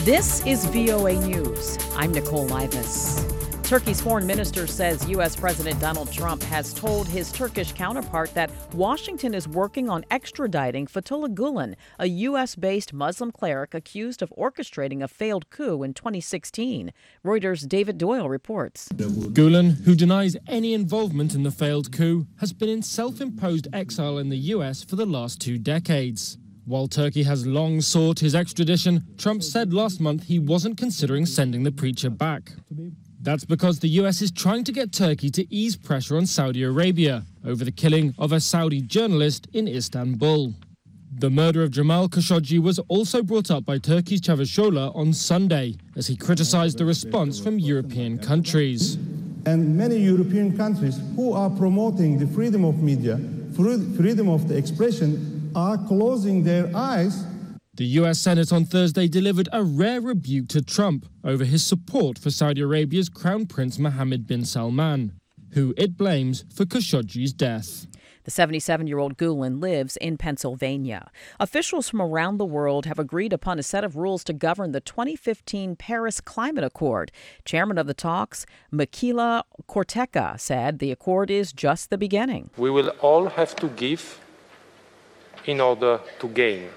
This is VOA News. I'm Nicole Livas. Turkey's foreign minister says U.S. President Donald Trump has told his Turkish counterpart that Washington is working on extraditing Fethullah Gulen, a U.S.-based Muslim cleric accused of orchestrating a failed coup in 2016. Reuters' David Doyle reports. Gulen, who denies any involvement in the failed coup, has been in self-imposed exile in the U.S. for the last 2 decades. While Turkey has long sought his extradition, Trump said last month he wasn't considering sending the preacher back. That's because the U.S. is trying to get Turkey to ease pressure on Saudi Arabia over the killing of a Saudi journalist in Istanbul. The murder of Jamal Khashoggi was also brought up by Turkey's Çavuşoğlu on Sunday as he criticized the response from European countries. And many European countries who are promoting the freedom of media, freedom of the expression, are closing their eyes. The U.S. Senate on Thursday delivered a rare rebuke to Trump over his support for Saudi Arabia's Crown Prince Mohammed bin Salman, who it blames for Khashoggi's death. The 77-year-old Gulen lives in Pennsylvania. Officials from around the world have agreed upon a set of rules to govern the 2015 Paris Climate Accord. Chairman of the talks, Michaela Korteka, said the accord is just the beginning. We will all have to give in order to gain.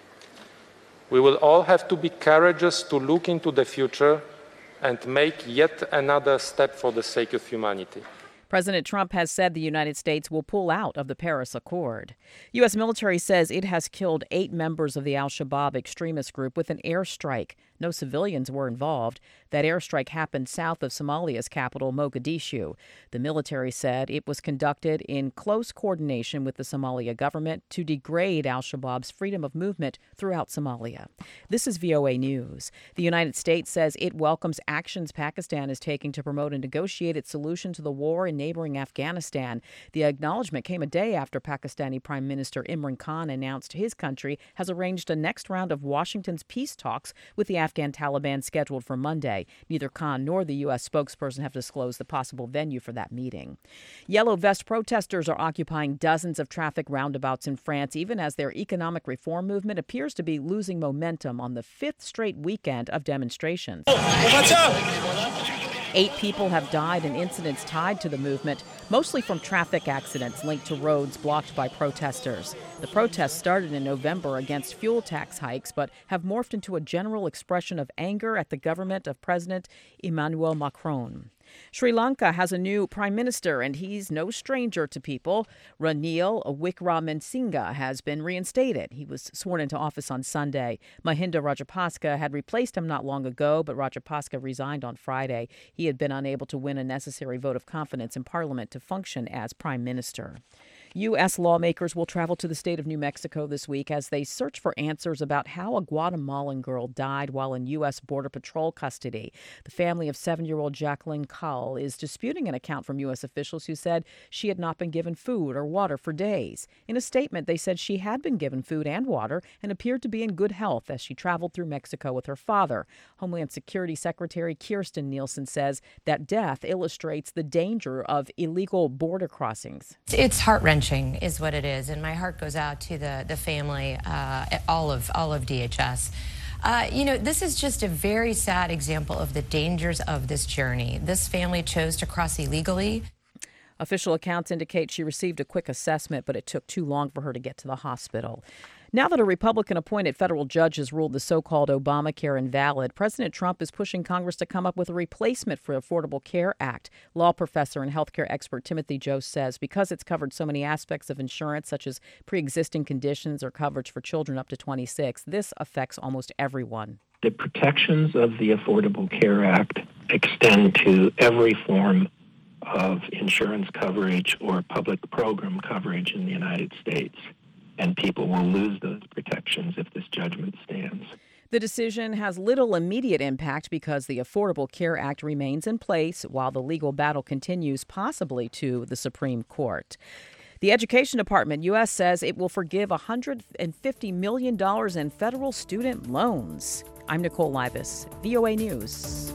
We will all have to be courageous to look into the future and make yet another step for the sake of humanity. President Trump has said the United States will pull out of the Paris Accord. U.S. military says it has killed 8 members of the al-Shabaab extremist group with an airstrike. No civilians were involved. That airstrike happened south of Somalia's capital, Mogadishu. The military said it was conducted in close coordination with the Somalia government to degrade al-Shabaab's freedom of movement throughout Somalia. This is VOA News. The United States says it welcomes actions Pakistan is taking to promote a negotiated solution to the war in neighboring Afghanistan. The acknowledgement came a day after Pakistani Prime Minister Imran Khan announced his country has arranged a next round of Washington's peace talks with the Afghan Taliban scheduled for Monday. Neither Khan nor the U.S. spokesperson have disclosed the possible venue for that meeting. Yellow vest protesters are occupying dozens of traffic roundabouts in France, even as their economic reform movement appears to be losing momentum on the 5th straight weekend of demonstrations. 8 people have died in incidents tied to the movement, mostly from traffic accidents linked to roads blocked by protesters. The protests started in November against fuel tax hikes, but have morphed into a general expression of anger at the government of President Emmanuel Macron. Sri Lanka has a new prime minister, and he's no stranger to people. Ranil Wickremesinghe has been reinstated. He was sworn into office on Sunday. Mahinda Rajapaksa had replaced him not long ago, but Rajapaksa resigned on Friday. He had been unable to win a necessary vote of confidence in Parliament to function as prime minister. U.S. lawmakers will travel to the state of New Mexico this week as they search for answers about how a Guatemalan girl died while in U.S. Border Patrol custody. The family of 7-year-old Jacqueline Cull is disputing an account from U.S. officials who said she had not been given food or water for days. In a statement, they said she had been given food and water and appeared to be in good health as she traveled through Mexico with her father. Homeland Security Secretary Kirstjen Nielsen says that death illustrates the danger of illegal border crossings. It's heart-wrenching is what it is, and my heart goes out to the family, all of DHS. This is just a very sad example of the dangers of this journey. This family chose to cross illegally. Official accounts indicate she received a quick assessment, but it took too long for her to get to the hospital. Now that a Republican-appointed federal judge has ruled the so-called Obamacare invalid, President Trump is pushing Congress to come up with a replacement for the Affordable Care Act. Law professor and healthcare expert Timothy Jost says because it's covered so many aspects of insurance, such as pre-existing conditions or coverage for children up to 26, this affects almost everyone. The protections of the Affordable Care Act extend to every form of insurance coverage or public program coverage in the United States. And people will lose those protections if this judgment stands. The decision has little immediate impact because the Affordable Care Act remains in place while the legal battle continues, possibly to the Supreme Court. The Education Department, U.S., says it will forgive $150 million in federal student loans. I'm Nicole Livas, VOA News.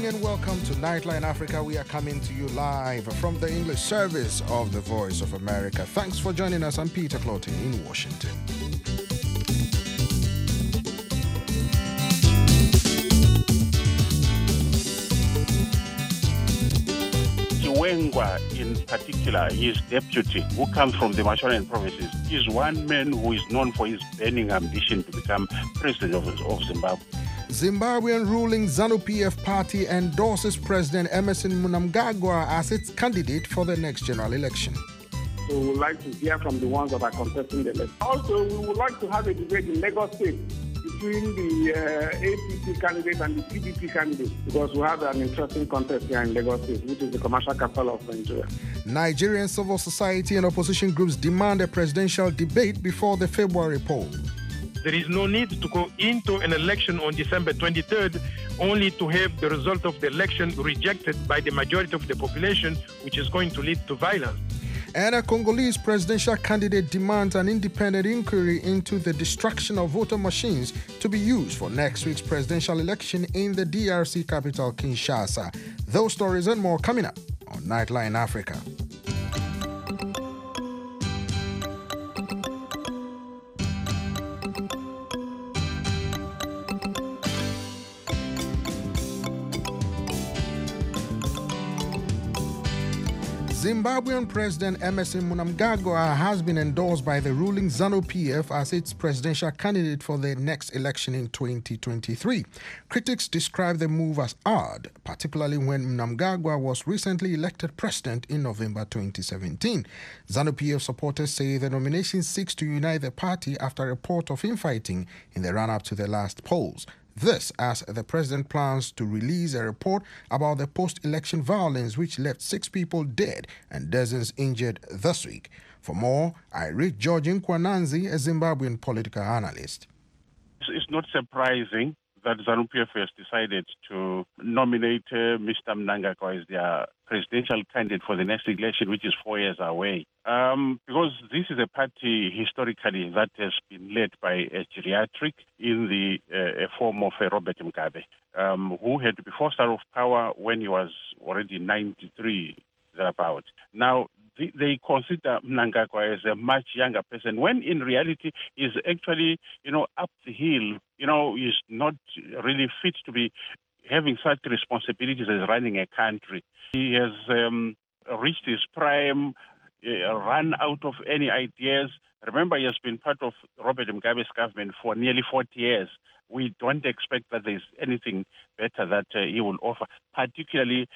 and welcome to Nightline Africa. We are coming to you live from the English service of the Voice of America. Thanks for joining us. I'm Peter Clotin in Washington. Wengwa, in particular, his deputy, who comes from the Mashonaland provinces, is one man who is known for his burning ambition to become president of Zimbabwe. Zimbabwean ruling ZANU-PF party endorses President Emmerson Mnangagwa as its candidate for the next general election. So we would like to hear from the ones that are contesting the election. Also, we would like to have a debate in Lagos State between the APC candidate and the PDP candidate, because we have an interesting contest here in Lagos State, which is the commercial capital of Nigeria. Nigerian civil society and opposition groups demand a presidential debate before the February poll. There is no need to go into an election on December 23rd only to have the result of the election rejected by the majority of the population, which is going to lead to violence. And a Congolese presidential candidate demands an independent inquiry into the destruction of voter machines to be used for next week's presidential election in the DRC capital, Kinshasa. Those stories and more coming up on Nightline Africa. Zimbabwean President Emmerson Mnangagwa has been endorsed by the ruling ZANU-PF as its presidential candidate for the next election in 2023. Critics describe the move as odd, particularly when Mnangagwa was recently elected president in November 2017. ZANU-PF supporters say the nomination seeks to unite the party after a report of infighting in the run-up to the last polls. This as the president plans to release a report about the post-election violence which left 6 people dead and dozens injured this week. For more, I read George Nkwananzi, a Zimbabwean political analyst. It's not surprising that ZANU-PF has decided to nominate Mr. Mnangagwa as their presidential candidate for the next election, which is 4 years away. Because this is a party historically that has been led by a geriatric in the form of Robert Mugabe, who had to be forced out of power when he was already 93, thereabout. Now, they consider Mnangagwa as a much younger person, when in reality he's actually, up the hill. He's not really fit to be having such responsibilities as running a country. He has reached his prime, run out of any ideas. Remember, he has been part of Robert Mugabe's government for nearly 40 years. We don't expect that there's anything better that he will offer, particularly,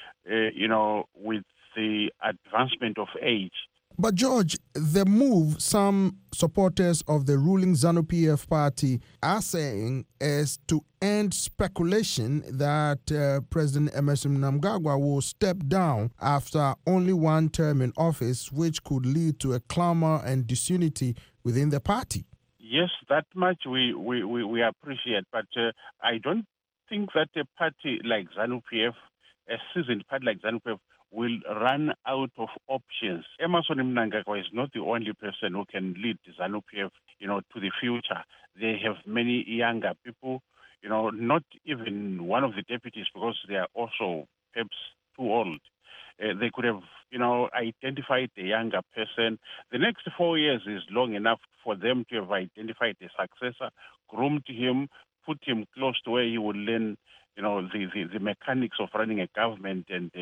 with the advancement of age. But George, the move some supporters of the ruling ZANU-PF party are saying is to end speculation that President Emmerson Mnangagwa will step down after only one term in office, which could lead to a clamor and disunity within the party. Yes, that much we appreciate, but I don't think that a party like ZANU-PF, a seasoned party like ZANU-PF, will run out of options. Emmerson Mnangagwa is not the only person who can lead ZANU-PF, to the future. They have many younger people, not even one of the deputies, because they are also perhaps too old. They could have, identified a younger person. The next 4 years is long enough for them to have identified a successor, groomed him, put him close to where he would learn the mechanics of running a government and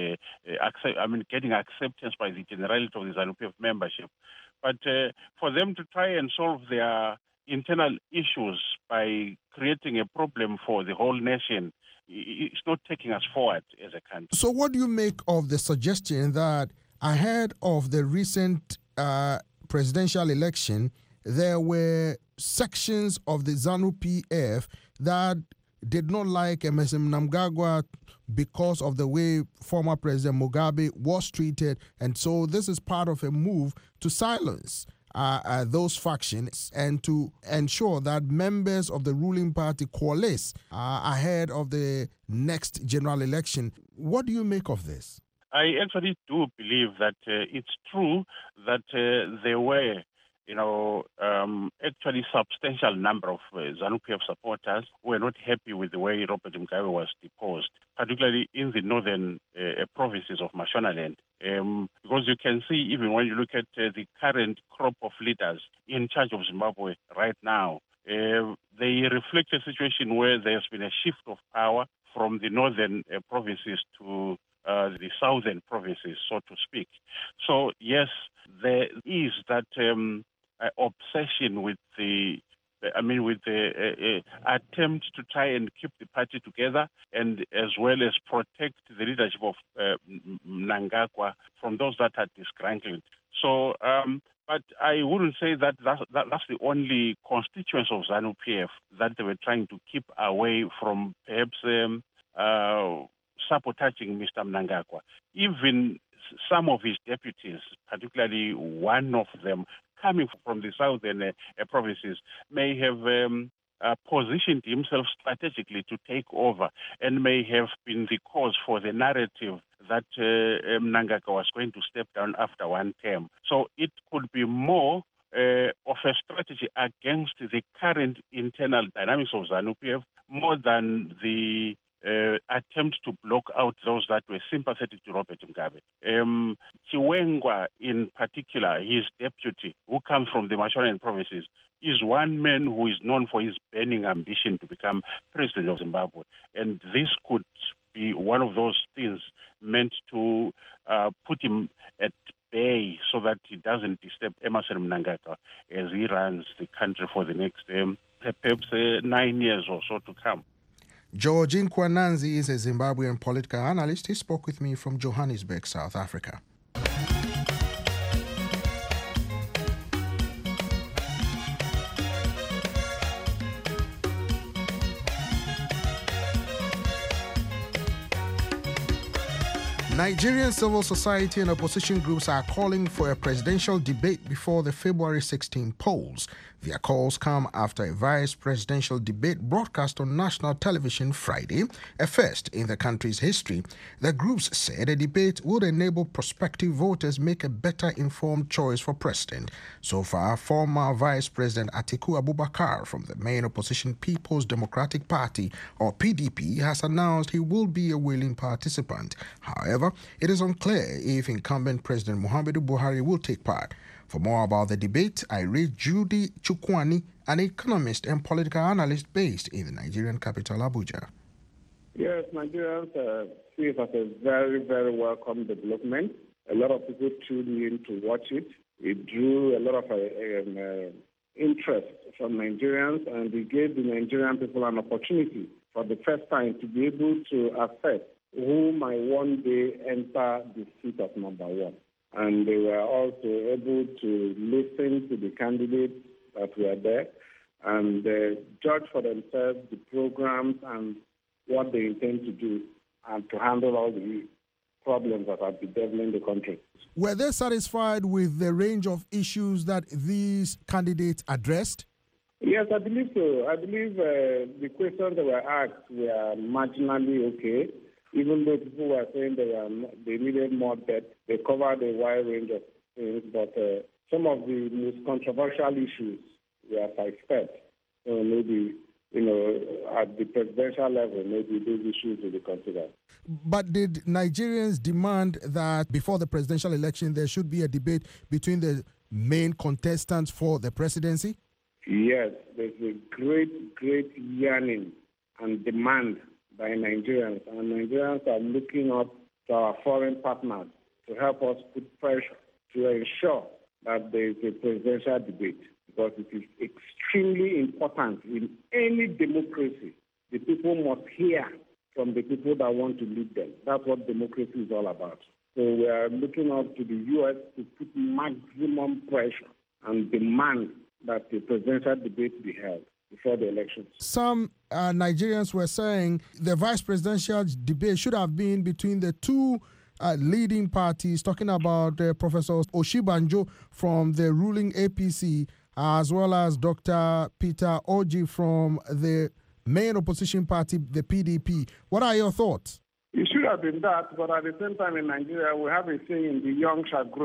getting acceptance by the generality of the ZANU-PF membership. But for them to try and solve their internal issues by creating a problem for the whole nation, it's not taking us forward as a country. So what do you make of the suggestion that ahead of the recent presidential election, there were sections of the ZANU-PF that did not like Emmerson Mnangagwa because of the way former President Mugabe was treated, and so this is part of a move to silence those factions and to ensure that members of the ruling party coalesce ahead of the next general election. What do you make of this? I actually do believe that it's true that there were actually substantial number of ZANU-PF supporters were not happy with the way Robert Mugabe was deposed, particularly in the northern provinces of Mashonaland. Because you can see, even when you look at the current crop of leaders in charge of Zimbabwe right now, they reflect a situation where there's been a shift of power from the northern provinces to the southern provinces, so to speak. So, yes, there is that obsession with the attempt to try and keep the party together and as well as protect the leadership of Mnangagwa from those that are disgruntled. So, but I wouldn't say that that's the only constituents of ZANU-PF that they were trying to keep away from perhaps sabotaging Mr. Mnangagwa. Even some of his deputies, particularly one of them coming from the southern provinces, may have positioned himself strategically to take over and may have been the cause for the narrative that Mnangagwa was going to step down after one term. So it could be more of a strategy against the current internal dynamics of ZANU-PF more than the attempt to block out those that were sympathetic to Robert Mugabe. Chiwengwa, in particular, his deputy, who comes from the Mashonaland provinces, is one man who is known for his burning ambition to become president of Zimbabwe. And this could be one of those things meant to put him at bay so that he doesn't disturb Emmerson Mnangagwa as he runs the country for the next perhaps 9 years or so to come. George Nkwananzi is a Zimbabwean political analyst. He spoke with me from Johannesburg, South Africa. Nigerian civil society and opposition groups are calling for a presidential debate before the February 16 polls. Their calls come after a vice presidential debate broadcast on national television Friday, a first in the country's history. The groups said a debate would enable prospective voters make a better informed choice for president. So far, former Vice President Atiku Abubakar from the main opposition People's Democratic Party, or PDP, has announced he will be a willing participant. However, it is unclear if incumbent President Muhammadu Buhari will take part. For more about the debate, I read Judy Chukwani, an economist and political analyst based in the Nigerian capital, Abuja. Yes, Nigerians see it as a very, very welcome development. A lot of people tuned in to watch it. It drew a lot of interest from Nigerians, and it gave the Nigerian people an opportunity for the first time to be able to assess who might one day enter the seat of number one. And they were also able to listen to the candidates that were there and judge for themselves the programs and what they intend to do and to handle all the problems that are bedeviling the country. Were they satisfied with the range of issues that these candidates addressed? Yes, I believe so. I believe the questions that were asked were marginally okay. Even though people were saying they needed more depth, they covered a wide range of things, but some of the most controversial issues were sidestepped. So maybe, at the presidential level, maybe those issues will be considered. But did Nigerians demand that before the presidential election there should be a debate between the main contestants for the presidency? Yes, there's a great yearning and demand by Nigerians, and Nigerians are looking up to our foreign partners to help us put pressure to ensure that there is a presidential debate, because it is extremely important in any democracy. The people must hear from the people that want to lead them. That's what democracy is all about. So we are looking up to the U.S. to put maximum pressure and demand that the presidential debate be held before the elections. Some Nigerians were saying the vice presidential debate should have been between the two leading parties, talking about Professor Oshibanjo from the ruling APC, as well as Dr. Peter Oji from the main opposition party, the PDP. What are your thoughts? It should have been that, but at the same time in Nigeria, we have a saying, the young shall grow.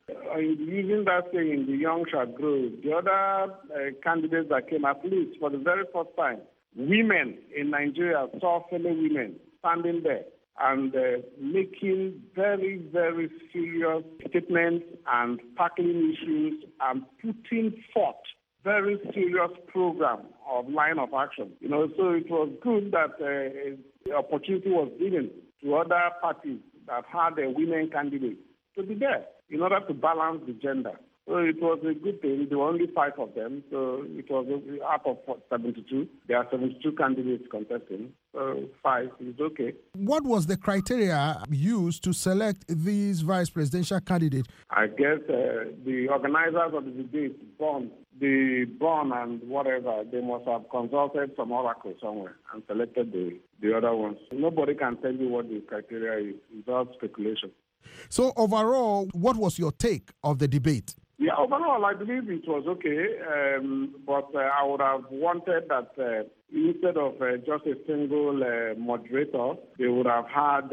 Using that saying, the young shall grow, the other candidates that came, at least for the very first time, women in Nigeria saw fellow women standing there and making very, very serious statements and tackling issues and putting forth very serious program of line of action. So it was good that the opportunity was given to other parties that had a women candidate to be there in order to balance the gender. So it was a good thing. There were only 5 of them, so it was out of 72. There are 72 candidates contesting, so 5 is okay. What was the criteria used to select these vice presidential candidates? I guess the organizers of the debate, the Bond and whatever, they must have consulted some oracle somewhere and selected the other ones. Nobody can tell you what the criteria is without speculation. So overall, what was your take of the debate? Yeah, overall, I believe it was okay, but I would have wanted that instead of just a single moderator, they would have had,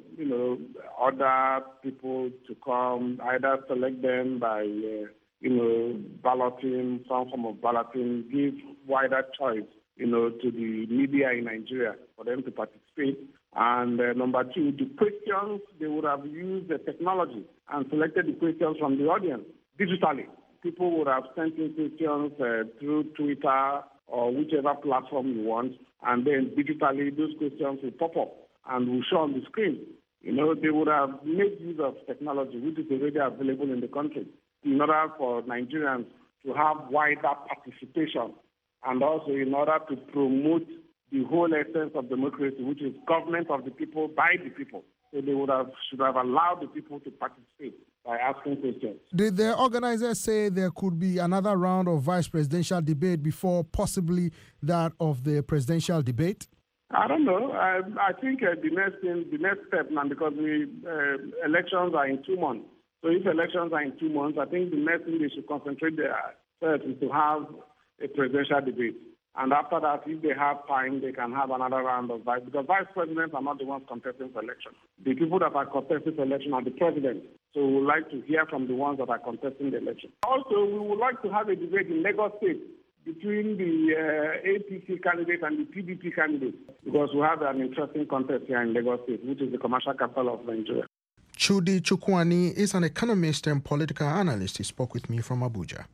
other people to come, either select them by, balloting, some form of balloting, give wider choice, to the media in Nigeria for them to participate. And number 2, the questions, they would have used the technology and selected the questions from the audience digitally. People would have sent in questions through Twitter or whichever platform you want, and then digitally those questions will pop up and will show on the screen. They would have made use of technology, which is already available in the country, in order for Nigerians to have wider participation and also in order to promote the whole essence of democracy, which is government of the people, by the people. So they should have allowed the people to participate by asking questions. Did the organizers say there could be another round of vice presidential debate before possibly that of the presidential debate? I don't know. I think the next step now, because the elections are in 2 months. So if elections are in 2 months, I think the next thing they should concentrate their efforts is to have a presidential debate. And after that, if they have time, they can have another round of vice, because vice presidents are not the ones contesting for election. The people that are contesting for election are the president. So we would like to hear from the ones that are contesting the election. Also, we would like to have a debate in Lagos State between the APC candidate and the PDP candidate, because we have an interesting contest here in Lagos State, which is the commercial capital of Nigeria. Chudi Chukwani is an economist and political analyst. He spoke with me from Abuja.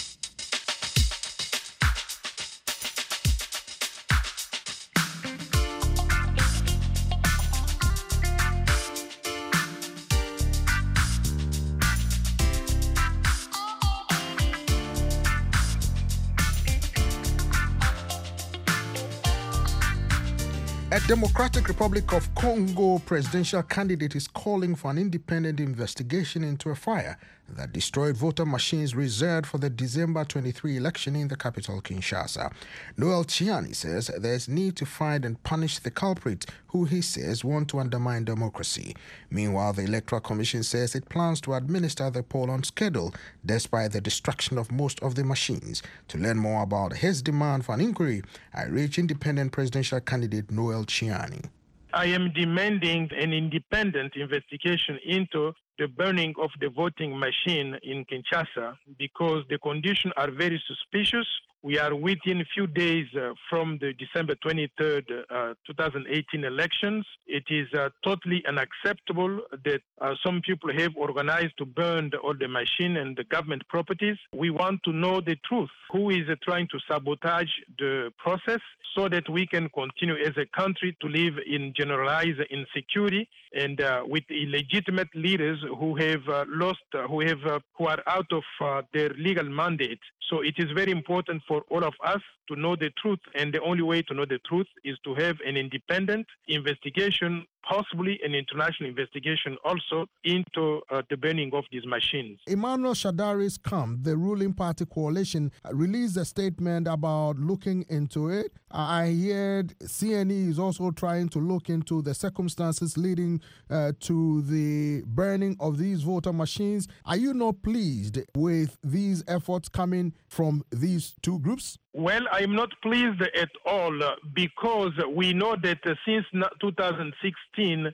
A Democratic Republic of Congo presidential candidate is calling for an independent investigation into a fire that destroyed voter machines reserved for the December 23 election in the capital, Kinshasa. Noel Chiani says there's need to find and punish the culprits who he says want to undermine democracy. Meanwhile, the Electoral Commission says it plans to administer the poll on schedule despite the destruction of most of the machines. To learn more about his demand for an inquiry, I reached independent presidential candidate Noel Chiani. I am demanding an independent investigation into the burning of the voting machine in Kinshasa because the conditions are very suspicious. We are within a few days from the December 23rd, 2018 elections. It is totally unacceptable that some people have organized to burn all the machine and the government properties. We want to know the truth. Who is trying to sabotage the process so that we can continue as a country to live in generalized insecurity and with illegitimate leaders who have who are out of their legal mandate. So it is very important for all of us to know the truth, and the only way to know the truth is to have an independent investigation, possibly an international investigation also into the burning of these machines. Emmanuel Shadari's camp, the ruling party coalition, released a statement about looking into it. I heard CNE is also trying to look into the circumstances leading to the burning of these voter machines. Are you not pleased with these efforts coming from these two groups? Well, I'm not pleased at all because we know that since 2016,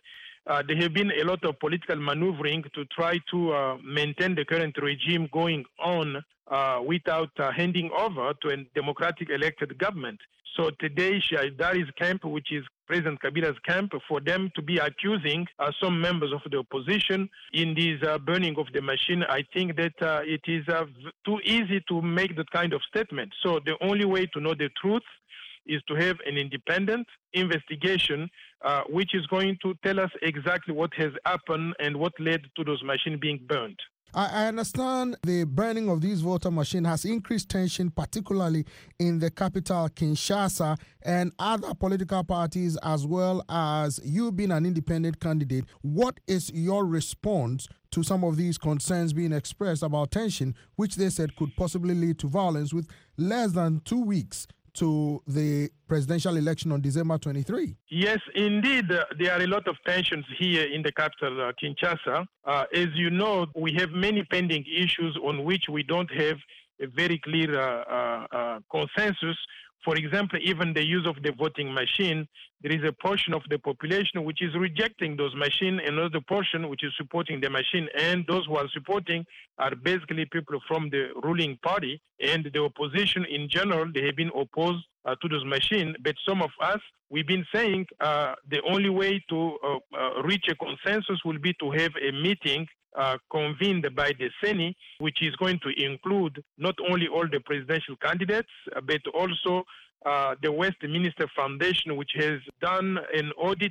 there have been a lot of political maneuvering to try to maintain the current regime going on without handing over to a democratic elected government. So today, Haidari's camp, which is President Kabila's camp, for them to be accusing some members of the opposition in this burning of the machine, I think that it is too easy to make that kind of statement. So the only way to know the truth is to have an independent investigation which is going to tell us exactly what has happened and what led to those machines being burned. I understand the burning of these voter machines has increased tension, particularly in the capital, Kinshasa, and other political parties, as well as you being an independent candidate. What is your response to some of these concerns being expressed about tension, which they said could possibly lead to violence with less than 2 weeks to the presidential election on December 23? Yes, indeed. There are a lot of tensions here in the capital, Kinshasa. As you know, we have many pending issues on which we don't have a very clear consensus. For example, even the use of the voting machine, there is a portion of the population which is rejecting those machines, another portion which is supporting the machine, and those who are supporting are basically people from the ruling party, and the opposition in general, they have been opposed to those machines. But some of us, we've been saying the only way to reach a consensus will be to have a meeting convened by the CENI, which is going to include not only all the presidential candidates, but also the Westminster Foundation, which has done an audit,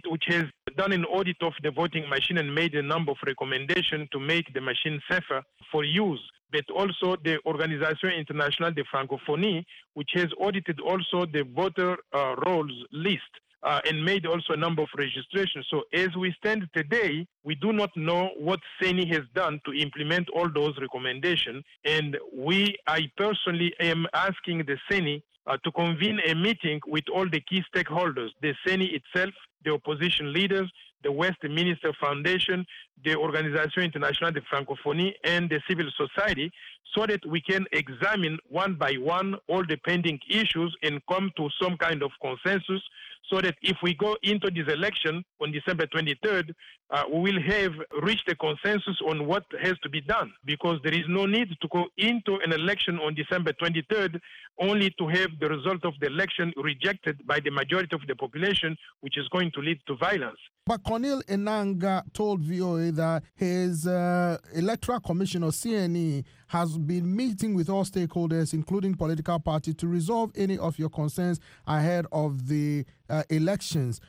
of the voting machine and made a number of recommendations to make the machine safer for use. But also the Organisation Internationale de Francophonie, which has audited also the voter rolls list. And made also a number of registrations. So as we stand today, we do not know what CENI has done to implement all those recommendations. And I personally am asking the CENI to convene a meeting with all the key stakeholders, the CENI itself, the opposition leaders, the Westminster Foundation, the Organisation Internationale de Francophonie, and the civil society, so that we can examine one by one all the pending issues and come to some kind of consensus, so that if we go into this election on December 23rd, we will have reached a consensus on what has to be done, because there is no need to go into an election on December 23rd only to have the result of the election rejected by the majority of the population, which is going to lead to violence. But Corneille Enanga told VOA that his Electoral Commission, or CNE, has been meeting with all stakeholders, including political parties, to resolve any of your concerns ahead of the elections.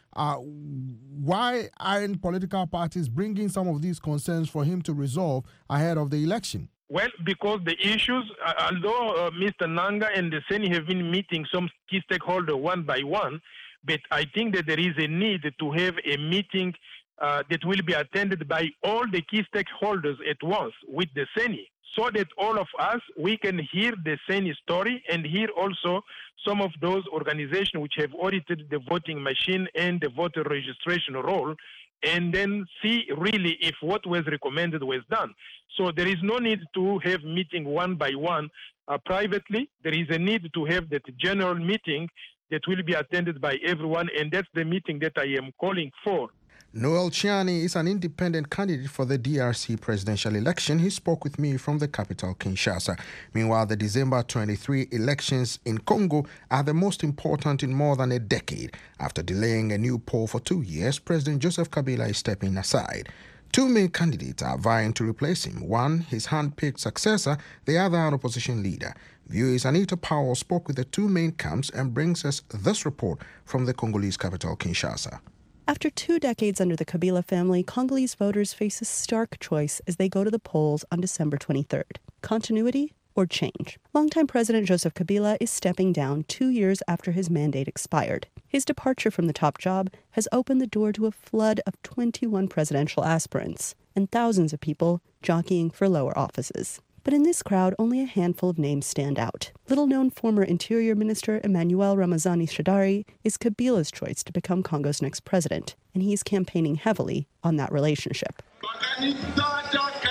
Why aren't political parties bringing some of these concerns for him to resolve ahead of the election? Well, because the issues, although Mr. Nanga and the CENI have been meeting some key stakeholders one by one, but I think that there is a need to have a meeting that will be attended by all the key stakeholders at once with the CENI, so that all of us, we can hear the CENI story and hear also some of those organizations which have audited the voting machine and the voter registration roll, and then see really if what was recommended was done. So there is no need to have meeting one by one privately. There is a need to have that general meeting that will be attended by everyone, and that's the meeting that I am calling for. Noel Chiani is an independent candidate for the DRC presidential election. He spoke with me from the capital, Kinshasa. Meanwhile, the December 23 elections in Congo are the most important in more than a decade. After delaying a new poll for 2 years, President Joseph Kabila is stepping aside. Two main candidates are vying to replace him. One, his hand-picked successor, the other, an opposition leader. VOA's Anita Powell spoke with the two main camps and brings us this report from the Congolese capital, Kinshasa. After 2 decades under the Kabila family, Congolese voters face a stark choice as they go to the polls on December 23rd. Continuity or change? Longtime President Joseph Kabila is stepping down 2 years after his mandate expired. His departure from the top job has opened the door to a flood of 21 presidential aspirants and thousands of people jockeying for lower offices. But in this crowd, only a handful of names stand out. Little-known former Interior Minister Emmanuel Ramazani Shadary is Kabila's choice to become Congo's next president, and he's campaigning heavily on that relationship.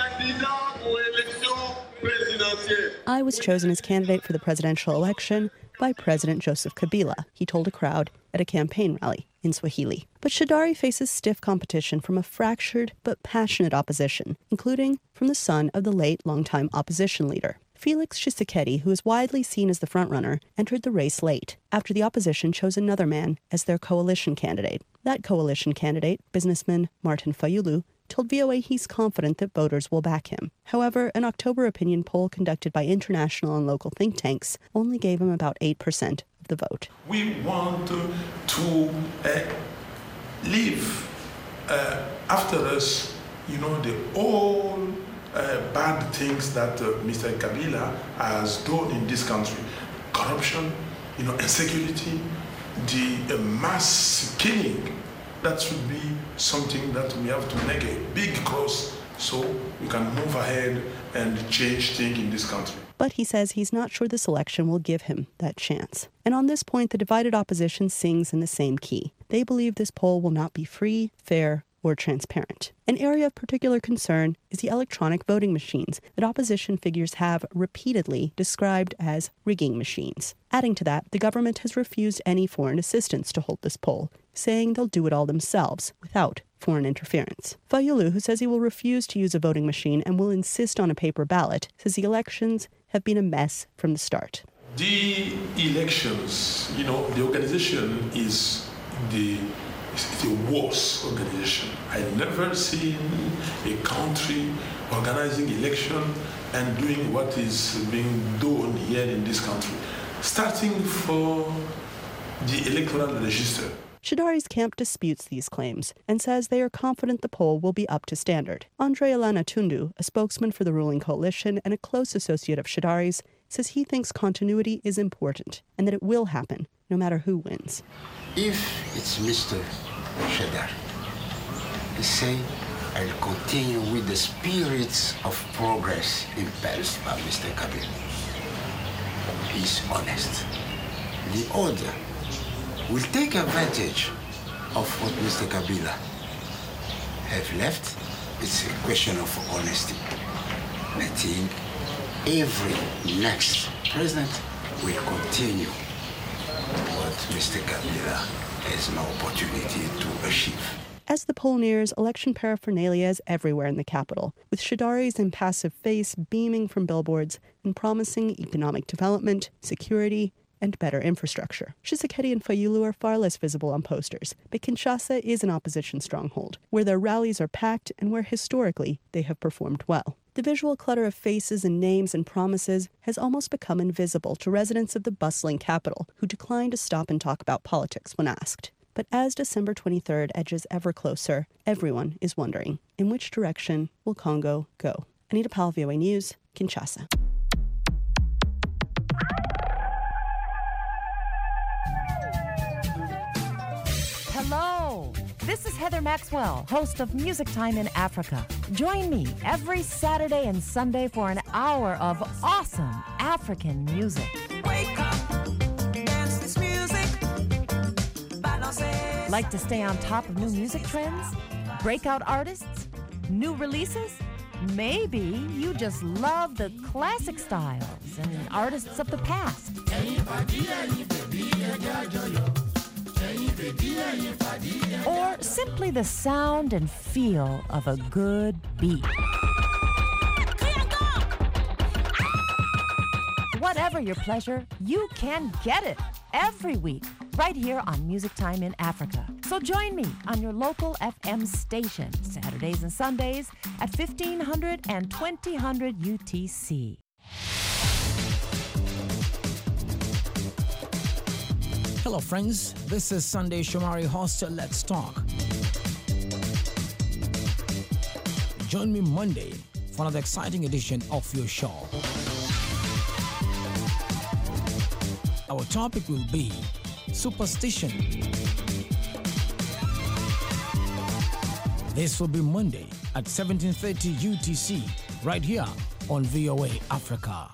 I was chosen as candidate for the presidential election by President Joseph Kabila, he told a crowd at a campaign rally in Swahili. But Shadary faces stiff competition from a fractured but passionate opposition, including from the son of the late longtime opposition leader. Felix Tshisekedi, who is widely seen as the frontrunner, entered the race late, after the opposition chose another man as their coalition candidate. That coalition candidate, businessman Martin Fayulu, told VOA he's confident that voters will back him. However, an October opinion poll conducted by international and local think tanks only gave him about 8% of the vote. We want to leave after us, the all bad things that Mr. Kabila has done in this country. Corruption, insecurity, the mass killing. That should be something that we have to make a big cross so we can move ahead and change things in this country. But he says he's not sure this election will give him that chance. And on this point, the divided opposition sings in the same key. They believe this poll will not be free, fair, or transparent. An area of particular concern is the electronic voting machines that opposition figures have repeatedly described as rigging machines. Adding to that, the government has refused any foreign assistance to hold this poll, saying they'll do it all themselves without foreign interference. Fayulu, who says he will refuse to use a voting machine and will insist on a paper ballot, says the elections have been a mess from the start. The elections, the organization is the worst organization. I never seen a country organizing election and doing what is being done here in this country, starting for the electoral register. Shadary's camp disputes these claims and says they are confident the poll will be up to standard. Andre Elana Tundu, a spokesman for the ruling coalition and a close associate of Shadary's, says he thinks continuity is important and that it will happen no matter who wins. If it's Mr. Shadary, he say, I'll continue with the spirits of progress impelled by Mr. Kabila. He's honest. The other will take advantage of what Mr. Kabila have left. It's a question of honesty. I think every next president will continue what Mr. Kabila has no opportunity to achieve. As the poll nears, election paraphernalia is everywhere in the capital, with Shadary's impassive face beaming from billboards and promising economic development, security, and better infrastructure. Tshisekedi and Fayulu are far less visible on posters, but Kinshasa is an opposition stronghold, where their rallies are packed and where historically they have performed well. The visual clutter of faces and names and promises has almost become invisible to residents of the bustling capital, who decline to stop and talk about politics when asked. But as December 23rd edges ever closer, everyone is wondering, in which direction will Congo go? Anita Powell, VOA News, Kinshasa. Hello, this is Heather Maxwell, host of Music Time in Africa. Join me every Saturday and Sunday for an hour of awesome African music. Wake up, dance this music. Like to stay on top of new music trends? Breakout artists? New releases? Maybe you just love the classic styles and artists of the past. Or simply the sound and feel of a good beat. Whatever your pleasure, you can get it every week right here on Music Time in Africa. So join me on your local FM station, Saturdays and Sundays at 1500 and 2000 UTC. Hello friends, this is Sunday Shomari, host of Let's Talk. Join me Monday for another exciting edition of your show. Our topic will be superstition. This will be Monday at 17:30 UTC, right here on VOA Africa.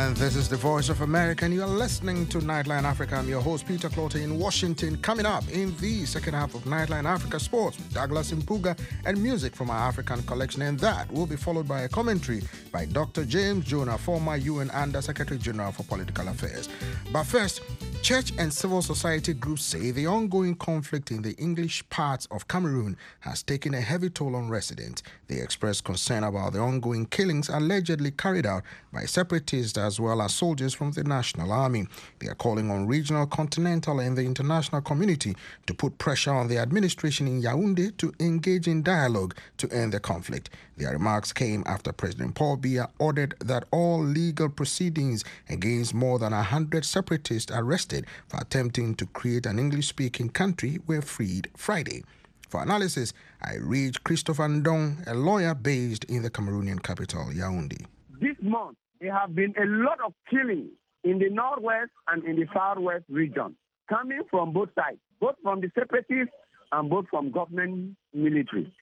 And this is the Voice of America, and you are listening to Nightline Africa. I'm your host, Peter Clotter, in Washington. Coming up in the second half of Nightline Africa Sports with Douglas Mpuga and music from our African collection. And that will be followed by a commentary by Dr. James Jonah, former UN Under Secretary General for Political Affairs. But first, church and civil society groups say the ongoing conflict in the English parts of Cameroon has taken a heavy toll on residents. They express concern about the ongoing killings allegedly carried out by separatists as well as soldiers from the National Army. They are calling on regional, continental and the international community to put pressure on the administration in Yaoundé to engage in dialogue to end the conflict. Their remarks came after President Paul Biya ordered that all legal proceedings against more than 100 separatists arrested for attempting to create an English-speaking country were freed Friday. For analysis, I reached Christopher Ndong, a lawyer based in the Cameroonian capital, Yaoundé. This month, there have been a lot of killings in the northwest and in the southwest region, coming from both sides, both from the separatists and both from government military.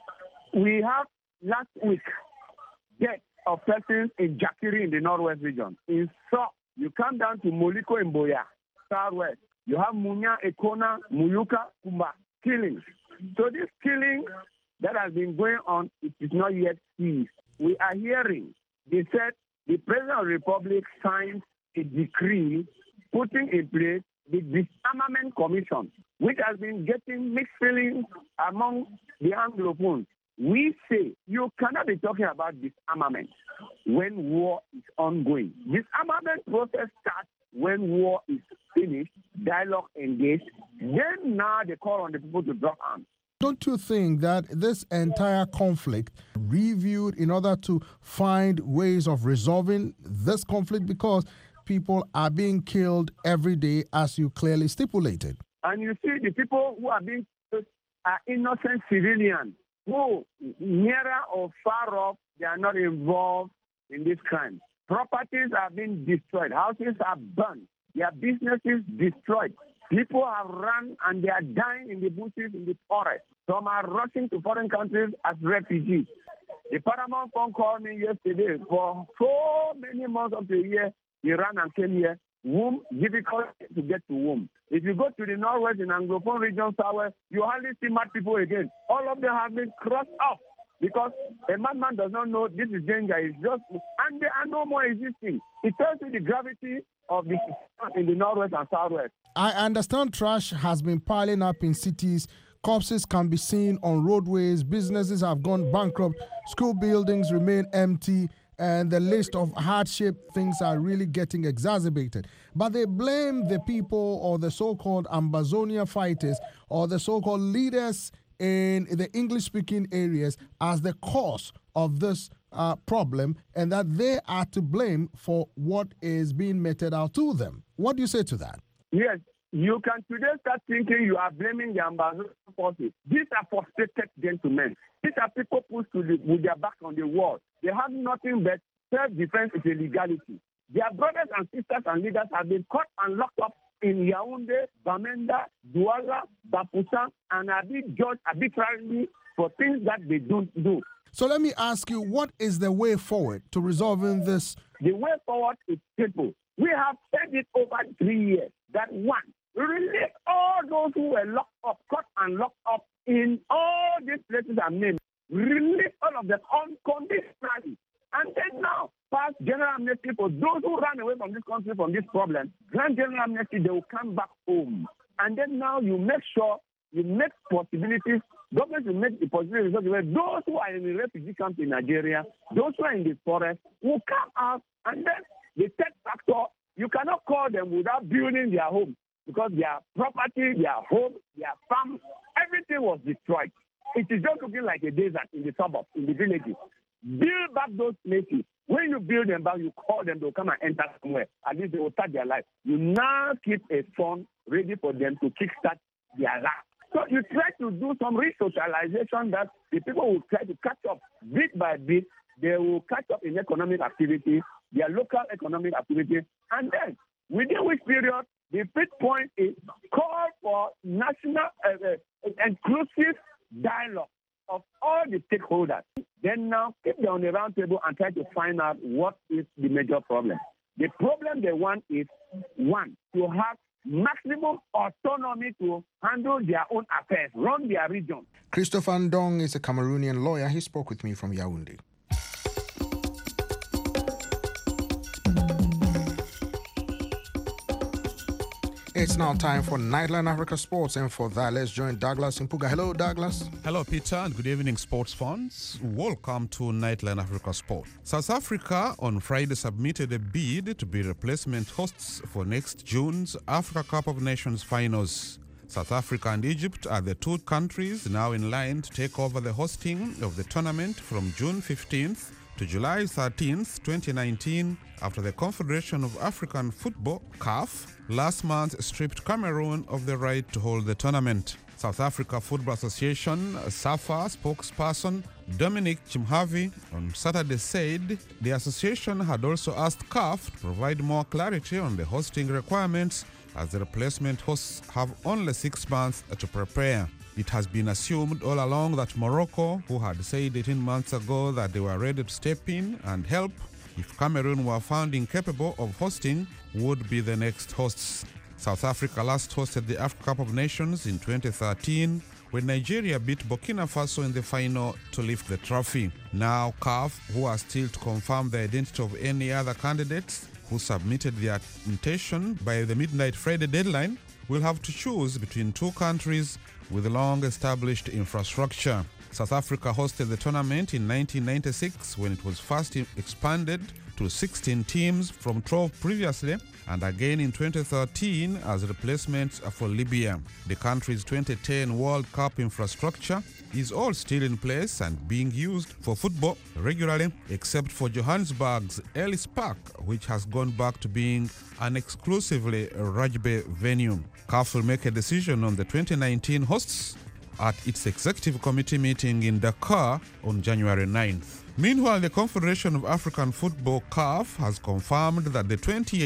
We have last week death of persons in Jakiri in the northwest region. In So, you come down to Moliko in Boya, southwest. You have Munya, Ekona, Muyuka, Kumba, killings. So this killing that has been going on, it is not yet ceased. We are hearing, they said the President of the Republic signed a decree putting in place the Disarmament Commission, which has been getting mixed feelings among the Anglophones. We say you cannot be talking about disarmament when war is ongoing. Disarmament process starts when war is finished, dialogue engaged, then now they call on the people to drop arms. Don't you think that this entire conflict reviewed in order to find ways of resolving this conflict, because people are being killed every day as you clearly stipulated? And you see the people who are being killed are innocent civilians who, nearer or far off, they are not involved in this crime. Properties are being destroyed. Houses are burned. Their businesses destroyed. People have run and they are dying in the bushes, in the forest. Some are rushing to foreign countries as refugees. The Paramount phone called me yesterday. For so many months of the year, he ran and came here. Womb, difficult to get to womb. If you go to the northwest in Anglophone region, southwest, you hardly see mad people again. All of them have been crossed off because a madman does not know this is danger. It's just, and they are no more existing. It tells you the gravity of the in the northwest and southwest. I understand trash has been piling up in cities. Corpses can be seen on roadways. Businesses have gone bankrupt. School buildings remain empty. And the list of hardship things are really getting exacerbated. But they blame the people or the so-called Ambazonia fighters or the so-called leaders in the English-speaking areas as the cause of this problem, and that they are to blame for what is being meted out to them. What do you say to that? Yes, you can today start thinking you are blaming the Ambazonia forces. These are frustrated gentlemen. These are people pushed with their back on the wall. They have nothing but self-defense is a legality. Their brothers and sisters and leaders have been caught and locked up in Yaoundé, Bamenda, Douala, Bapoussa, and are being judged arbitrarily for things that they don't do. So let me ask you, what is the way forward to resolving this? The way forward is simple. We have said it over 3 years that one, release all those who were locked up, caught and locked up in all these places are named. Release all of them unconditionally. And then now, pass general amnesty for those who ran away from this country, from this problem. Grant general amnesty, they will come back home. And then now you make sure you make possibilities. Government will make the possibilities where those who are in the refugee camp in Nigeria, those who are in the forest, will come out. And then the third factor, you cannot call them without building their home, because their property, their home, their farm, everything was destroyed. It is just looking like a desert in the suburbs, in the villages. Build back those places. When you build them back, you call them, they'll come and enter somewhere. At least they will start their life. You now keep a fund ready for them to kickstart their life. So you try to do some resocialization that the people will try to catch up bit by bit. They will catch up in economic activity, their local economic activity, and then within which period, the fifth point is call for national inclusive dialogue of all the stakeholders. Then now keep them on the round table and try to find out what is the major problem. The problem they want is, one, to have maximum autonomy to handle their own affairs, run their region. Christopher Ndong is a Cameroonian lawyer. He spoke with me from Yaoundé. It's now time for Nightline Africa Sports, and for that, let's join Douglas Impuga. Hello, Douglas. Hello, Peter, and good evening, sports fans. Welcome to Nightline Africa Sport. South Africa on Friday submitted a bid to be replacement hosts for next June's Africa Cup of Nations finals. South Africa and Egypt are the two countries now in line to take over the hosting of the tournament from June 15th to July 13th, 2019, after the Confederation of African Football, CAF, last month stripped Cameroon of the right to hold the tournament. South Africa Football Association SAFA spokesperson Dominic Chimhavi on Saturday said the association had also asked CAF to provide more clarity on the hosting requirements, as the replacement hosts have only 6 months to prepare. It has been assumed all along that Morocco, who had said 18 months ago that they were ready to step in and help if Cameroon were found incapable of hosting, would be the next hosts. South Africa last hosted the Africa Cup of Nations in 2013 when Nigeria beat Burkina Faso in the final to lift the trophy. Now CAF, who are still to confirm the identity of any other candidates who submitted their invitation by the midnight Friday deadline, will have to choose between two countries with long-established infrastructure. South Africa hosted the tournament in 1996 when it was first expanded to 16 teams from 12 previously, and again in 2013 as replacements for Libya. The country's 2010 World Cup infrastructure is all still in place and being used for football regularly, except for Johannesburg's Ellis Park, which has gone back to being an exclusively rugby venue. CAF will make a decision on the 2019 hosts at its executive committee meeting in Dakar on January 9th. Meanwhile, the Confederation of African Football, CAF, has confirmed that the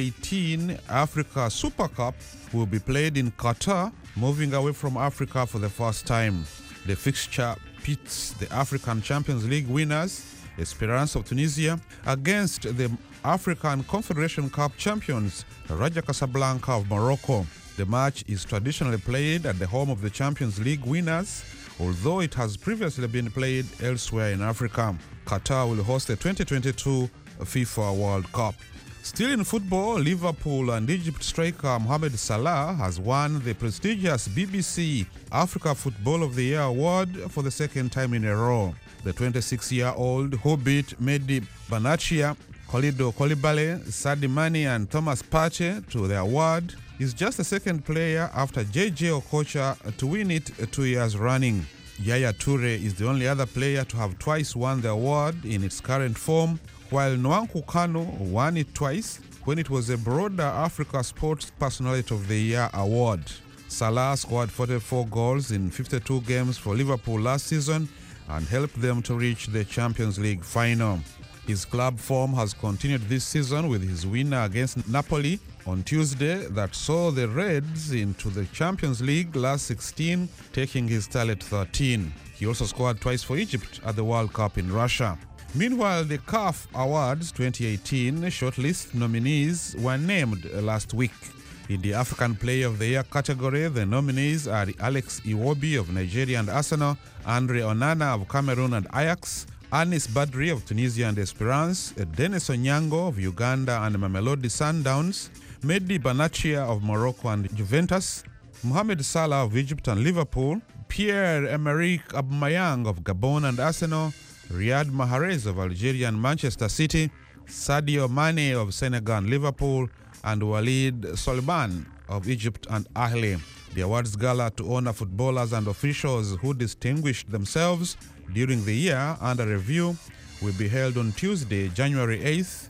2018 Africa Super Cup will be played in Qatar, moving away from Africa for the first time. The fixture pits the African Champions League winners, Esperance of Tunisia, against the African Confederation Cup champions, Raja Casablanca of Morocco. The match is traditionally played at the home of the Champions League winners, although it has previously been played elsewhere in Africa. Qatar will host the 2022 FIFA World Cup. Still in football, Liverpool and Egypt striker Mohamed Salah has won the prestigious BBC Africa Football of the Year award for the second time in a row. The 26-year-old who beat Mehdi Benatia, Khalidou Koulibaly, Sadio Mane and Thomas Partey to the award is just the second player after JJ Okocha to win it 2 years running. Yaya Toure is the only other player to have twice won the award in its current form, while Nwankwo Kanu won it twice when it was a broader Africa Sports Personality of the Year award. Salah scored 44 goals in 52 games for Liverpool last season and helped them to reach the Champions League final. His club form has continued this season with his winner against Napoli on Tuesday that saw the Reds into the Champions League last 16, taking his tally to 13. He also scored twice for Egypt at the World Cup in Russia. Meanwhile, the CAF Awards 2018 shortlist nominees were named last week. In the African Player of the Year category, the nominees are Alex Iwobi of Nigeria and Arsenal, Andre Onana of Cameroon and Ajax, Anis Badri of Tunisia and Esperance, Dennis Onyango of Uganda and Mamelodi Sundowns, Mehdi Benatia of Morocco and Juventus, Mohamed Salah of Egypt and Liverpool, Pierre-Emerick Aubameyang of Gabon and Arsenal, Riyad Mahrez of Algeria and Manchester City, Sadio Mane of Senegal and Liverpool, and Walid Soliman of Egypt and Ahly. The awards gala to honor footballers and officials who distinguished themselves during the year under review will be held on Tuesday, January 8th,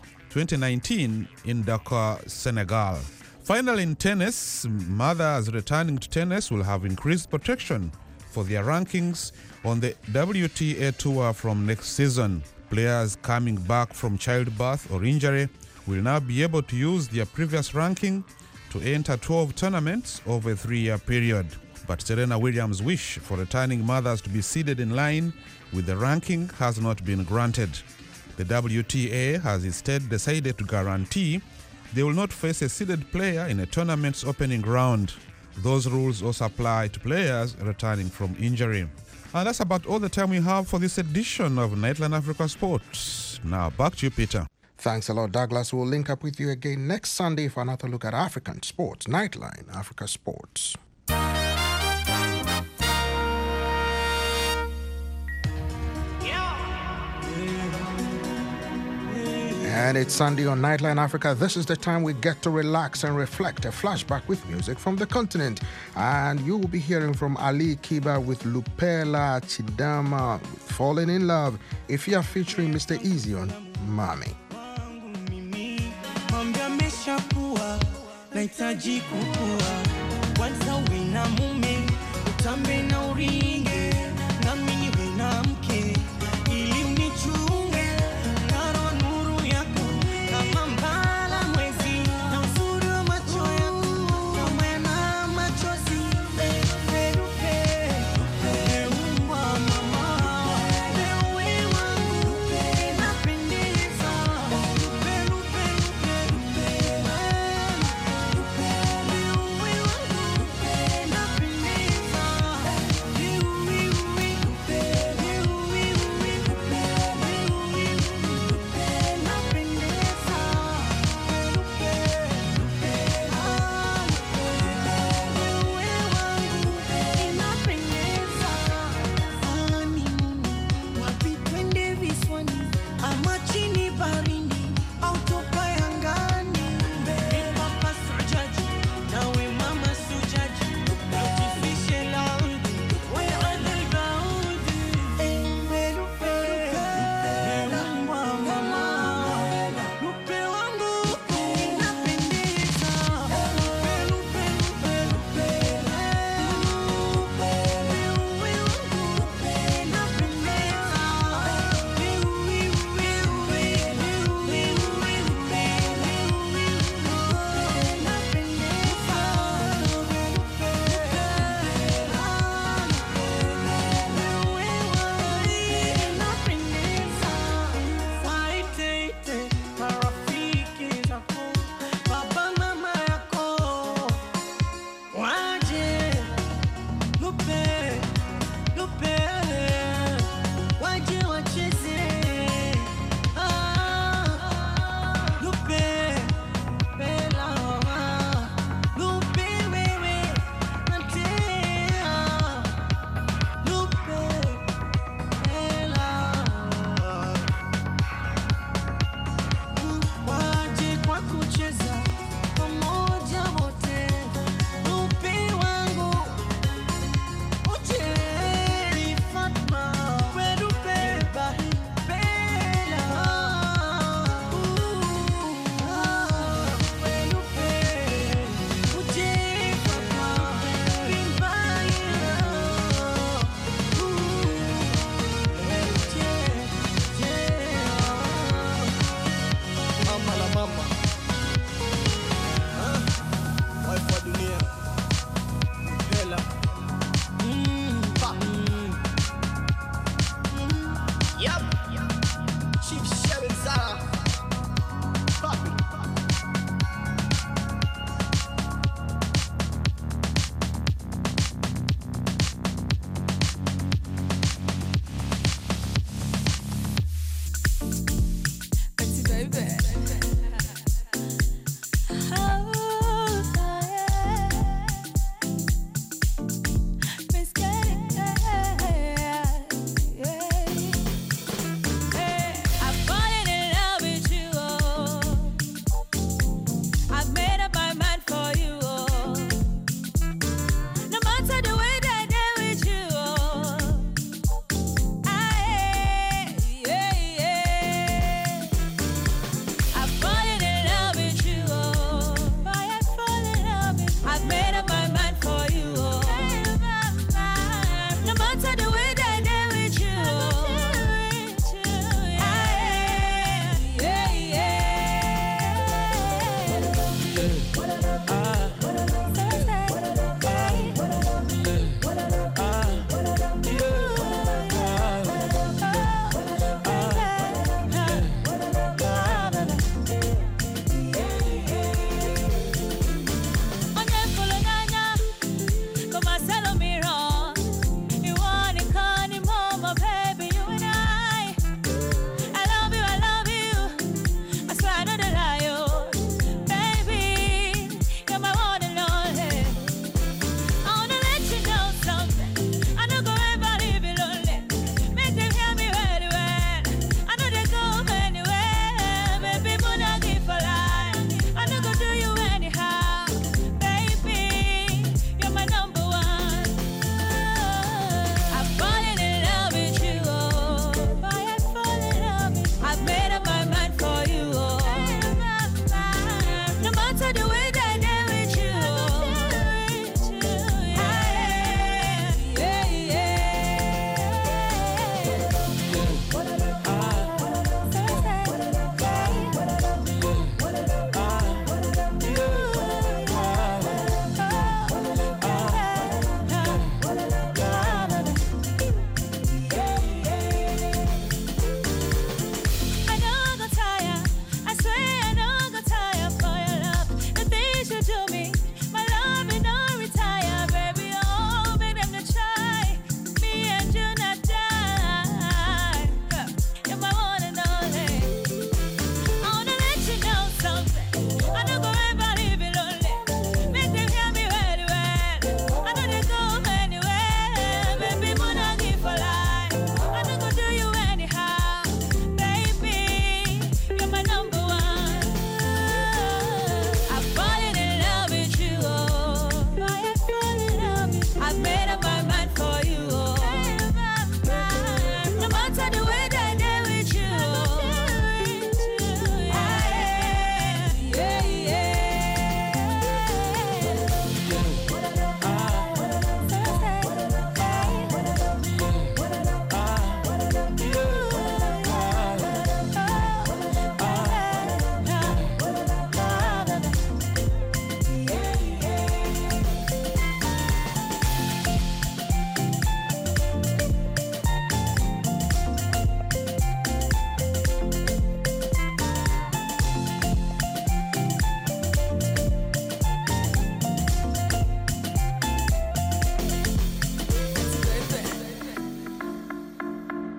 2019 in Dakar, Senegal. Finally, in tennis, mothers returning to tennis will have increased protection for their rankings on the WTA Tour from next season. Players coming back from childbirth or injury will now be able to use their previous ranking to enter 12 tournaments over a 3-year period. But Serena Williams' wish for returning mothers to be seeded in line with the ranking has not been granted. The WTA has instead decided to guarantee they will not face a seeded player in a tournament's opening round. Those rules also apply to players returning from injury. And that's about all the time we have for this edition of Nightline Africa Sports. Now back to you, Peter. Thanks a lot, Douglas. We'll link up with you again next Sunday for another look at African sports. Nightline Africa Sports. And it's Sunday on Nightline Africa. This is the time we get to relax and reflect. A flashback with music from the continent. And you will be hearing from Ali Kiba with Lupela Chidama with Falling in Love. If you are featuring Mr. Easy on Mami.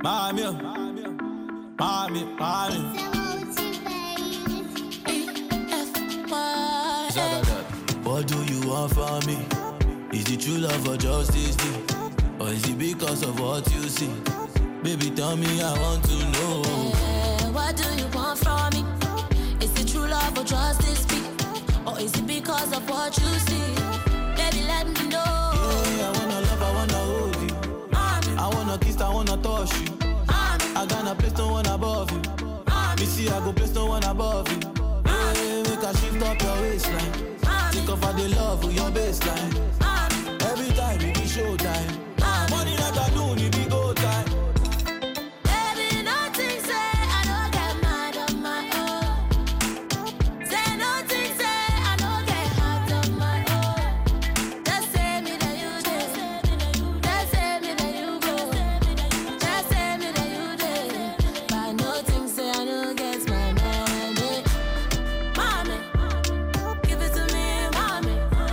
Mommy, mommy, mommy. What do you want from me? Is it true love or just this thing? Or is it because of what you see? Baby, tell me, I want to know. What do you want from me? Is it true love or just this beat? Or is it because of what you see? Baby, let me know. Yeah, I wanna love, I wanna hold you. I wanna kiss, I wanna touch you. I got a place, no one above you. Me see, I go place, no one above you. Yeah, make a shift up your waistline. Think of how they love with your baseline. Every time it be showtime. Money like I do, it be go time. Baby, nothing say I don't get mad on my own. Say nothing say I don't get hot on my own. Just say me that you did. Just say me that you go. Just say me that you did. But nothing say I don't get my money. Mommy, give it to me, mommy.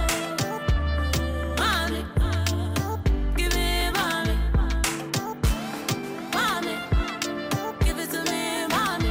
Mommy, give me, mommy. Mommy, give it to me, mommy.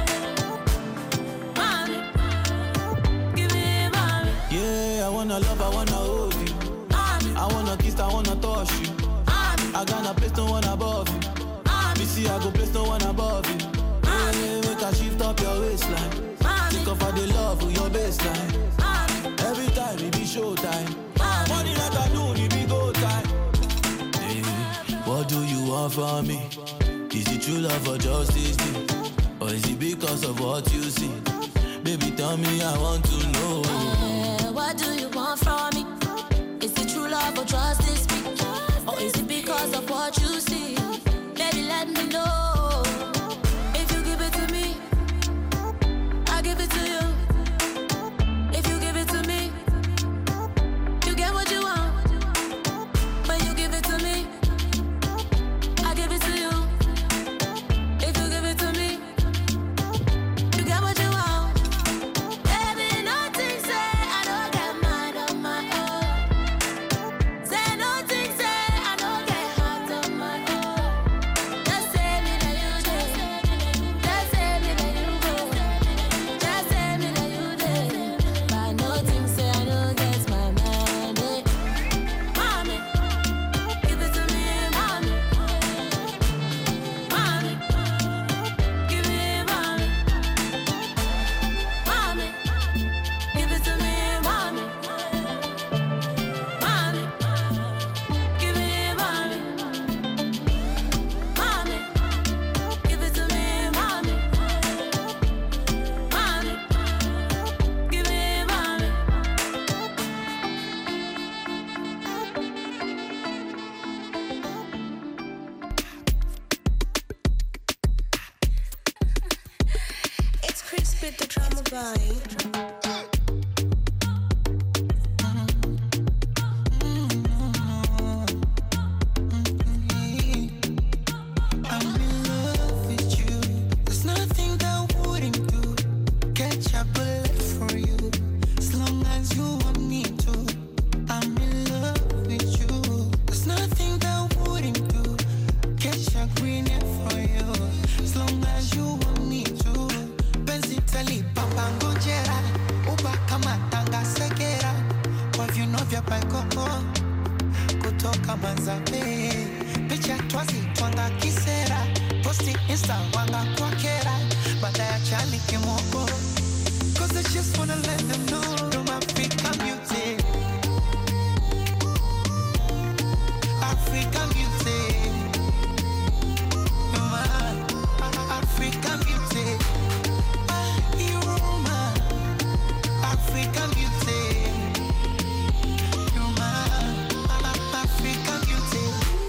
Mommy, give me, mommy. Yeah, I wanna love, I wanna hold you. I wanna kiss, I wanna touch you. I got a place, no one above you. Me see, I go place, no one above you. Yeah, make a shift up your waistline. Think of how they love with your baseline. Every time it be showtime. Money like I do, it be go time. Hey, what do you want from me? Is it true love or just this thing? Or is it because of what you see? Baby, tell me, I want to know. What do you want from me? Is it true love or just this beat? Or is it because of what you see? Baby, let me know. If you give it to me, I give it to you. If you give it to me, you get what you want. When you give it to me, I give it to you. If you give it to me, you get what you want. Baby, nothing say I don't get mad on my own. Say nothing say I don't get hot on my own. Just say me that you did. Just say me that you go. Just say me that you did. But nothing say I don't get my money. Mommy, give it to me, mommy. Mommy, give me, mommy. Mommy, give it to me, mommy. Mommy, give me, mommy. Mommy, give it to me, mommy. Mommy, give me, mommy. It's Chris with the drama vibe. I'm in love with you. There's nothing that I wouldn't do. Catch a bullet for you. As long as you want me to. I'm in love with you. There's nothing that I wouldn't do. Catch a green hair for you. As long as you want me to. Penzi tali papa ngojera. Uba kama tanga segera. Kwa vyuno vya paikoko. Kutoka Manzabe. Picha twazi twanga kisera. Posti insta wanga kwa kera. Baada ya chali kimoko. Cause I just wanna let them know I'm African beauty. African beauty. You're my African beauty. You're my African beauty. You're my African beauty.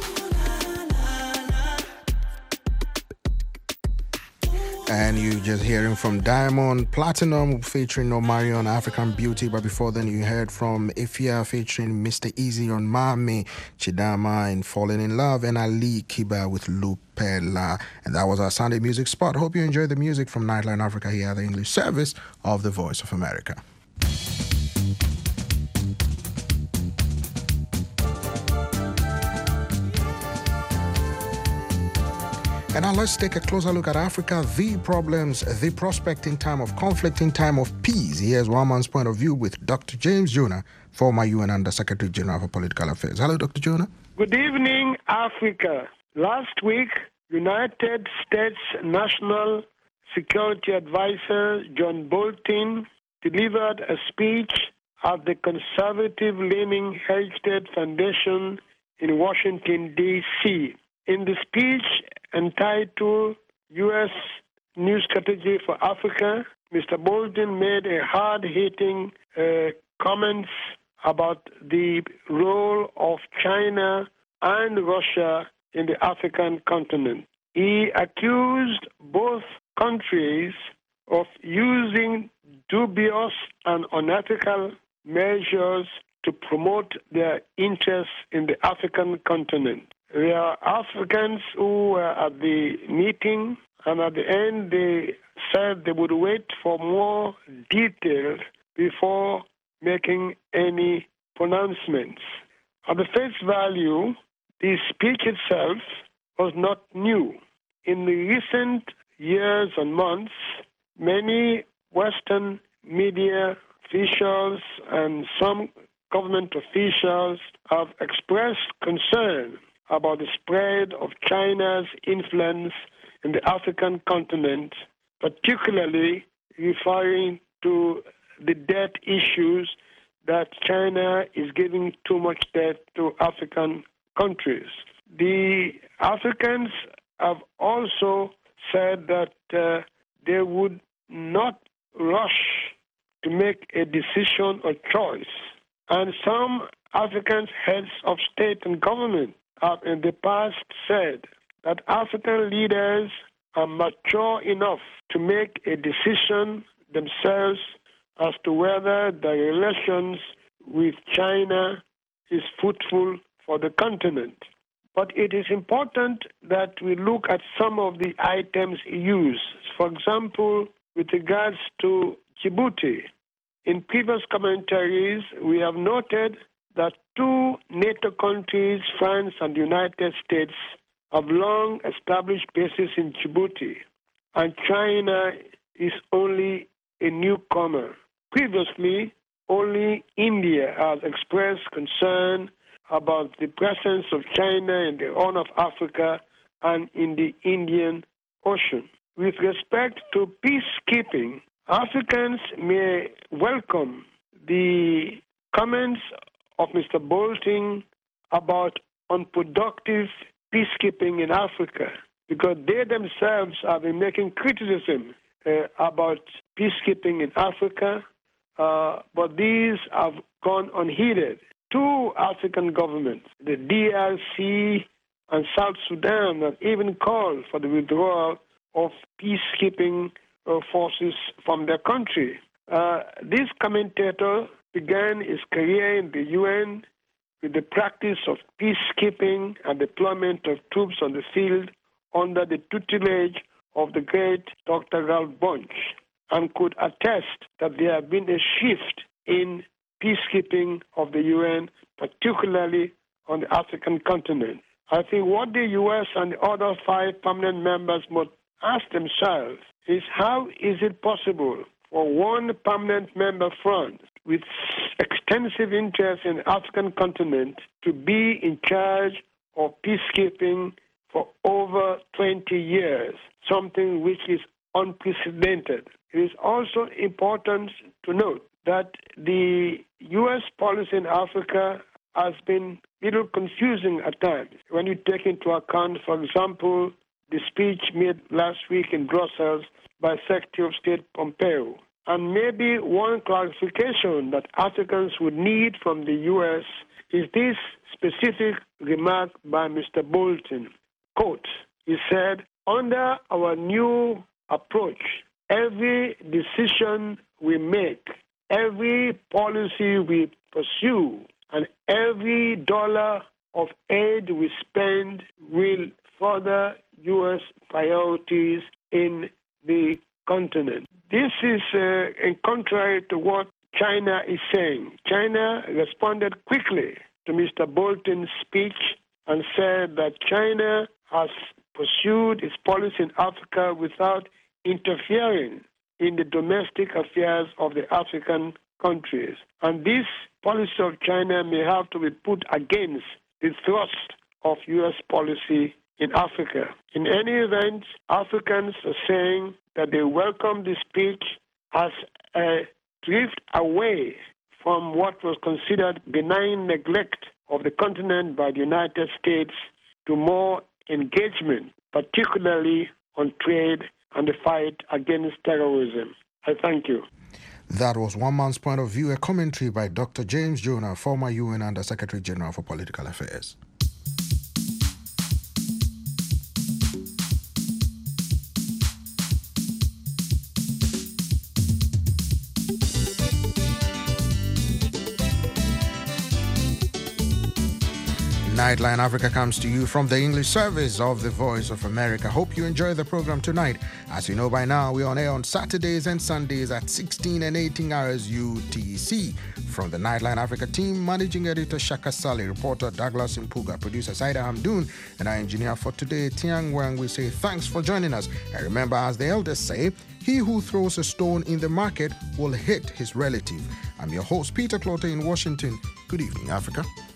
And you just hearing from Diamond Platinum featuring Omarion African Beauty. But before then, you heard from Ifya featuring Mr. Easy on Mami, Chidama in Falling in Love, and Ali Kiba with Lupella. And that was our Sunday music spot. Hope you enjoyed the music from Nightline Africa here at the English service of the Voice of America. And now let's take a closer look at Africa, the problems, the prospect in time of conflict, in time of peace. Here's one man's point of view with Dr. James Jonah, former UN Under-Secretary General for Political Affairs. Hello, Dr. Jonah. Good evening, Africa. Last week, United States National Security Advisor John Bolton delivered a speech at the conservative-leaning Heritage Foundation in Washington, D.C. In the speech entitled U.S. New Strategy for Africa, Mr. Bolton made a hard-hitting comments about the role of China and Russia in the African continent. He accused both countries of using dubious and unethical measures to promote their interests in the African continent. There are Africans who were at the meeting, and at the end they said they would wait for more details before making any pronouncements. At the face value, the speech itself was not new. In the recent years and months, many Western media officials and some government officials have expressed concern about the spread of China's influence in the African continent, particularly referring to the debt issues that China is giving too much debt to African countries. The Africans have also said that they would not rush to make a decision or choice. And some African heads of state and government have in the past said that African leaders are mature enough to make a decision themselves as to whether the relations with China is fruitful for the continent. But it is important that we look at some of the items used. For example, with regards to Djibouti, in previous commentaries, we have noted that two NATO countries, France and the United States, have long established bases in Djibouti, and China is only a newcomer. Previously, only India has expressed concern about the presence of China in the Horn of Africa and in the Indian Ocean. With respect to peacekeeping, Africans may welcome the comments of Mr. Bolton about unproductive peacekeeping in Africa, because they themselves have been making criticism about peacekeeping in Africa, but these have gone unheeded. Two African governments, the DRC and South Sudan, have even called for the withdrawal of peacekeeping forces from their country. This commentator began his career in the UN with the practice of peacekeeping and deployment of troops on the field under the tutelage of the great Dr. Ralph Bunche, and could attest that there has been a shift in peacekeeping of the UN, particularly on the African continent. I think what the U.S. and the other 5 permanent members must ask themselves is, how is it possible for one permanent member, France, with extensive interest in the African continent, to be in charge of peacekeeping for over 20 years, something which is unprecedented? It is also important to note that the U.S. policy in Africa has been a little confusing at times when you take into account, for example, the speech made last week in Brussels by Secretary of State Pompeo. And maybe one clarification that Africans would need from the U.S. is this specific remark by Mr. Bolton. Quote, he said, under our new approach, every decision we make, every policy we pursue, and every dollar of aid we spend will further U.S. priorities in the continent. This is in contrary to what China is saying. China responded quickly to Mr. Bolton's speech and said that China has pursued its policy in Africa without interfering in the domestic affairs of the African countries. And this policy of China may have to be put against the thrust of U.S. policy in Africa. In any event, Africans are saying that they welcome the speech as a drift away from what was considered benign neglect of the continent by the United States to more engagement, particularly on trade and the fight against terrorism. I thank you. That was One Man's Point of View, a commentary by Dr. James Jonah, former UN Under Secretary General for Political Affairs. Nightline Africa comes to you from the English service of the Voice of America. Hope you enjoy the program tonight. As you know by now, we're on air on Saturdays and Sundays at 16 and 18 hours UTC. From the Nightline Africa team, Managing Editor Shaka Sali, reporter Douglas Impuga, producer Saida Hamdoun, and our engineer for today, Tiang Wang, we say thanks for joining us. And remember, as the elders say, he who throws a stone in the market will hit his relative. I'm your host, Peter Clotter in Washington. Good evening, Africa.